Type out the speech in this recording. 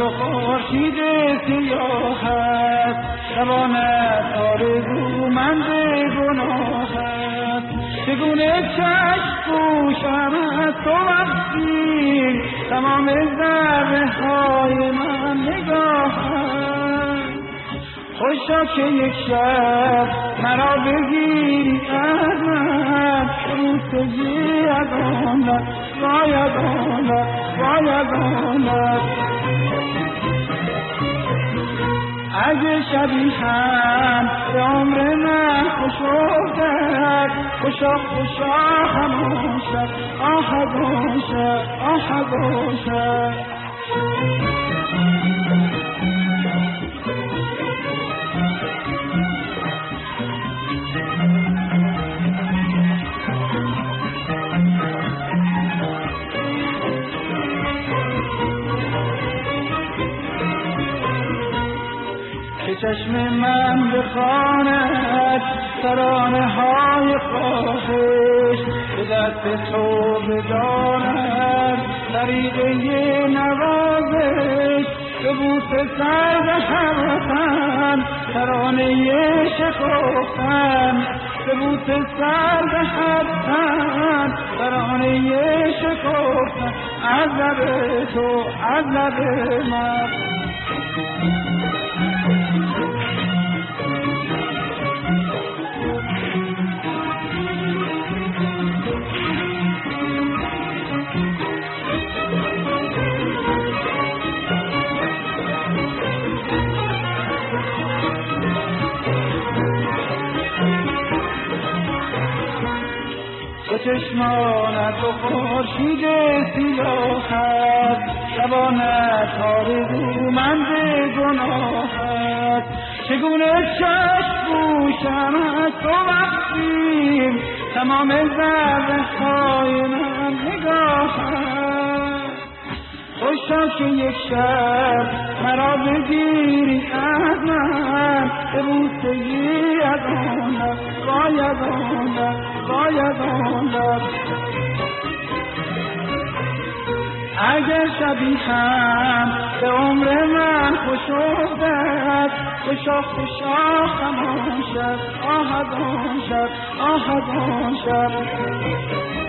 تو خورشید سیاهت، شبانت آرزومند گناهت. چگونه چشم پوشم از تو وقتی تمام ذره های من نگاهت. خوشا که یک شب مرا بگیری از من، روزی از آنت باید آنت باید آنت. اگه شبی هم به عمر من خوش افتد، خوشا خوشا همون شب آه همون شب آه همون شب. چشم من بخواند ترانه های خواهش، به دست تو بداند طریقه نوازش. به بوس سرد هموطن ترانه شکفتن، به بوس سرد هموطن ترانه شکفتن. از لب تو از لب من چشمانت و خورشید سیاهت، شبانت آرزومند گناهت. چگونه چشم پوشم از تو وقتی تمام ذره های من نگاهت. خوشم که یک شب مرا بگیری از من، به بوسه‌ای از آنت باید آنت باید آنت. اگر شبی هم به عمر من خوش افتد، خوشا خوشا همون شب آه از آن شب آه از آن شب.